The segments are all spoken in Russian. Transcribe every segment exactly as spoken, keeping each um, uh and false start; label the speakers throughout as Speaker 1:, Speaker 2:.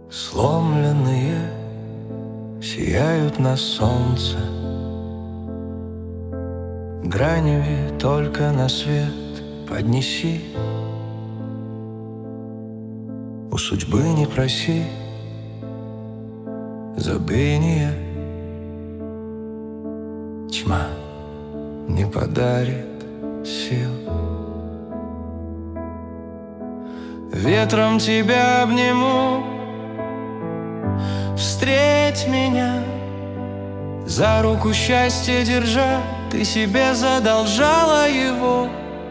Speaker 1: Сломленные сияют на солнце, гранями только на свет поднеси. У судьбы не проси забвения, тьма не подарит сил. Ветром тебя обниму, встреть меня, за руку счастье держа. Ты себе задолжала его,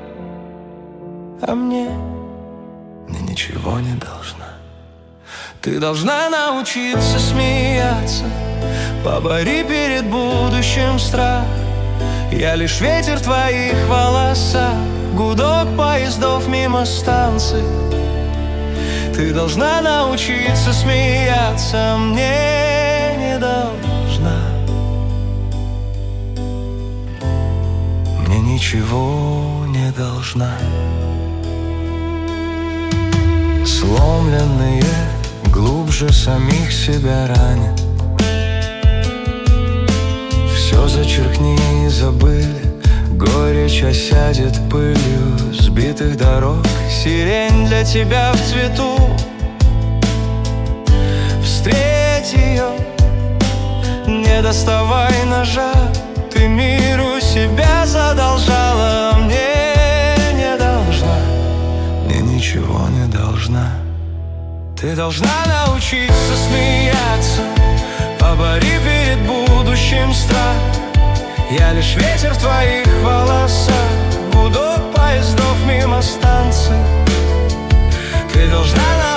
Speaker 1: а мне, мне ничего не должна. Ты должна научиться смеяться, побори перед будущим страх. Я лишь ветер в твоих волосах, гудок поездов мимо станций. Ты должна научиться смеяться, мне не должна. Мне ничего не должна. Сломленные глубже самих себя ранят. Все зачеркни и забыли, горечь осядет пылью сбитых дорог. Сирень для тебя в цвету, встреть ее, не доставай ножа. Ты миру себя задолжала, мне не должна, мне ничего не должна. Ты должна научиться смеяться, побори перед будущим страх. Я лишь ветер в твоих волосах, гудок поездов мимо станций. Ты должна